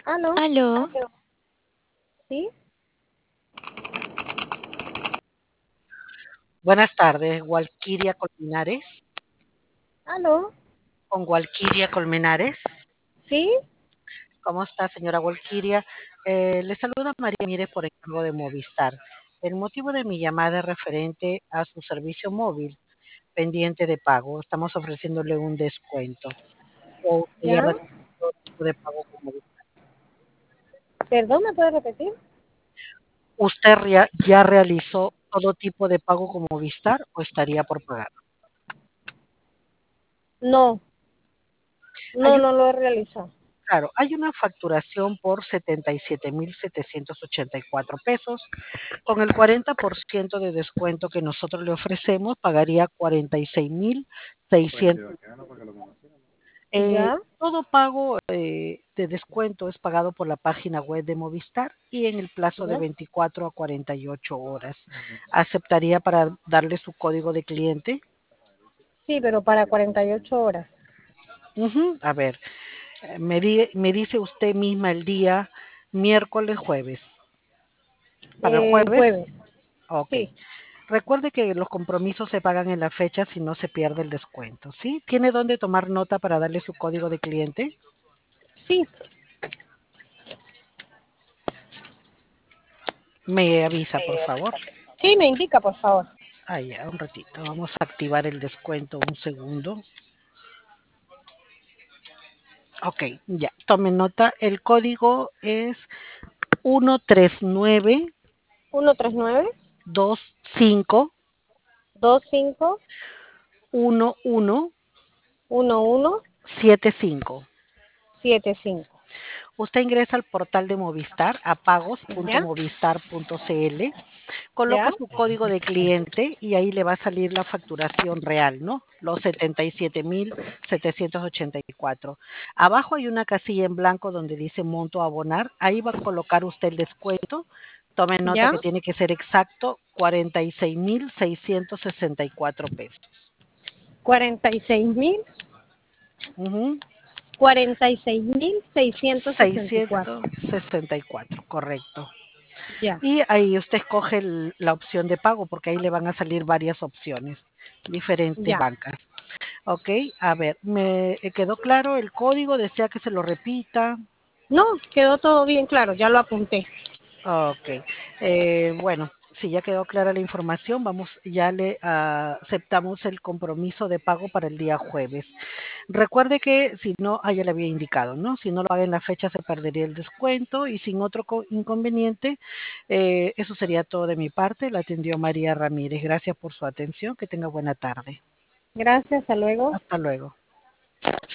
¿Aló? Aló, ¿Sí? Buenas tardes, Walquiria Colmenares. ¿Aló? Con Walquiria Colmenares. ¿Sí? ¿Cómo está, señora Walquiria? Le saluda María Mírez por encargo de Movistar. El motivo de mi llamada es referente a su servicio móvil pendiente de pago. Estamos ofreciéndole un descuento. ¿O usted ya ¿Ya? realizó todo tipo de pago con Movistar? ¿Perdón, me puede repetir? ¿Usted ya realizó todo tipo de pago con Movistar o estaría por pagar? No, Hay no lo he realizado. Claro, hay una facturación por 77.784 pesos. Con el 40% de descuento que nosotros le ofrecemos, pagaría 46.600. ¿Ya? Todo pago de descuento es pagado por la página web de Movistar y en el plazo de ¿Ya? 24 a 48 horas. ¿Aceptaría para darle su código de cliente? Sí, pero para 48 horas. Ujú. A ver, me dice usted misma el día miércoles, jueves. ¿Para el El jueves? jueves. Ok. Sí, Recuerde que los compromisos se pagan en la fecha si no se pierde el descuento, ¿sí? ¿Tiene dónde tomar nota para darle su código de cliente? sí, Me avisa, por favor. sí, me indica, por favor. Ah, ya, un ratito. Vamos a activar el descuento un segundo. Ok, ya. Tome nota. El código es 139 139 25 25 11 11 75. 75. Usted ingresa al portal de Movistar a ¿Ya? pagos.movistar.cl, coloca ¿Ya? su código de cliente y ahí le va a salir la facturación real, ¿no? Los 77.784. Abajo hay una casilla en blanco donde dice monto a abonar. Ahí va a colocar usted el descuento. Tome nota ¿Ya? que tiene que ser exacto, 46.664 pesos. 46.000. Ujú. 46.664. 664, correcto. Ya, Y ahí usted escoge la opción de pago porque ahí le van a salir varias opciones, diferentes ya. bancas. Ok, a ver, ¿me quedó claro el código? ¿Desea que se lo repita? No, quedó todo bien claro, ya lo apunté. Ok, bueno, si ya quedó clara la información, ya le aceptamos el compromiso de pago para el día jueves. Recuerde que si no, ya le había indicado, ¿no? Si no lo haga en la fecha se perdería el descuento y sin otro inconveniente, eso sería todo de mi parte. La atendió María Ramírez. Gracias por su atención. Que tenga buena tarde. Gracias, hasta luego. Hasta luego.